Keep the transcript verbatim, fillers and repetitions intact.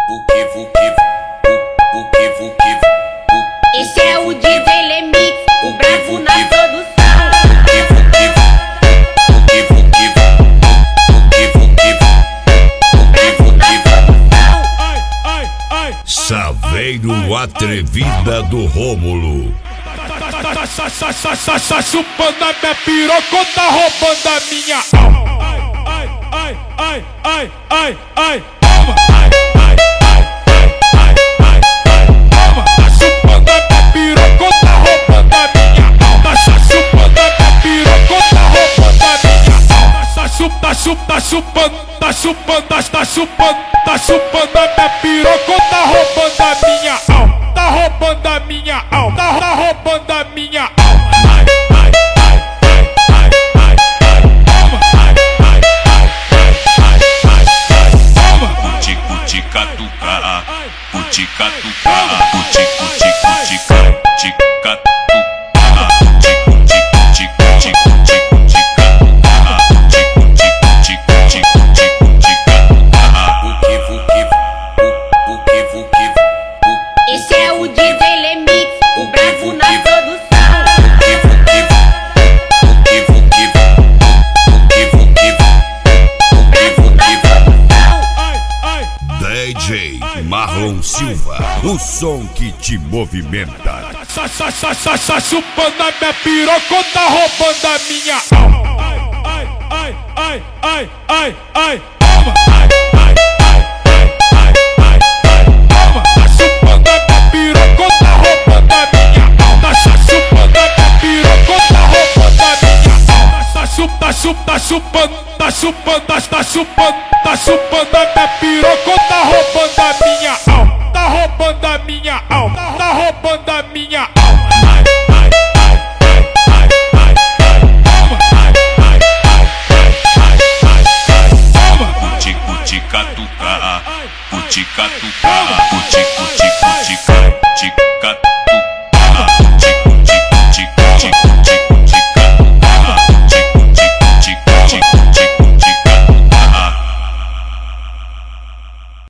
Esse é o D J Lemix, o bravo na produção. Saveiro Atrevida do Rômulo. Tá chupando a minha piroca, tá roubando a minha alma. Ai, ai, ai, ai, ai, ai, toma. Ai, ai, ai, ai, ai, ai, toma. Tá chupando a minha piroca, tá roubando a minha alma. Tá chupando a minha piroca, tá roubando a minha alma. Tá chupando, tá chupando, tá chupando, tá chupando, tá chupando, tá chupando a minha piroca, tá roubando a minha alma. Tá roubando a minha alma, tá, tá roubando a minha alma. Ai, ai, ai, ai, ai, ai, ai, toma. Ai, ai, ai, ai, ai, ai, toma. Cuti, cuti, catuca, cuti, catuca, cuti, cuti, cuti, cuti, catuca, cuti, cuti, cuti, cuti, cuti, cuti, catuca, cuti, cuti, cuti, cuti, cuti, cuti, catuca. Vuki, vuki, vuki, vuki, vuki. Esse é o D J Lemix, o bravo na produção. D J Marlon Silva, o som que te movimenta. Tá chupando a minha piroca, tá roubando a minha alma. Ai, ai, ai, ai, ai, ai, toma. Ai, ai, ai, ai, ai, ai, toma. Tá chupando a minha piroca, tá roubando a minha alma. Tá chupando a minha piroca, tá roubando a minha alma. Tá chupando, tá chupando, tá chupando, tá chupando, tá chupando, tá chupando a minha piroca, tá roubando a minha alma. Tá roubando a minha alma, tá roubando a minha alma. Ai, ai, ai, ai, ai, ai, toma. Ai, ai, ai, ai, ai, ai, toma. Cuti, cuti, catuca, cuti, catuca, cuti, cuti, cuti, catuca.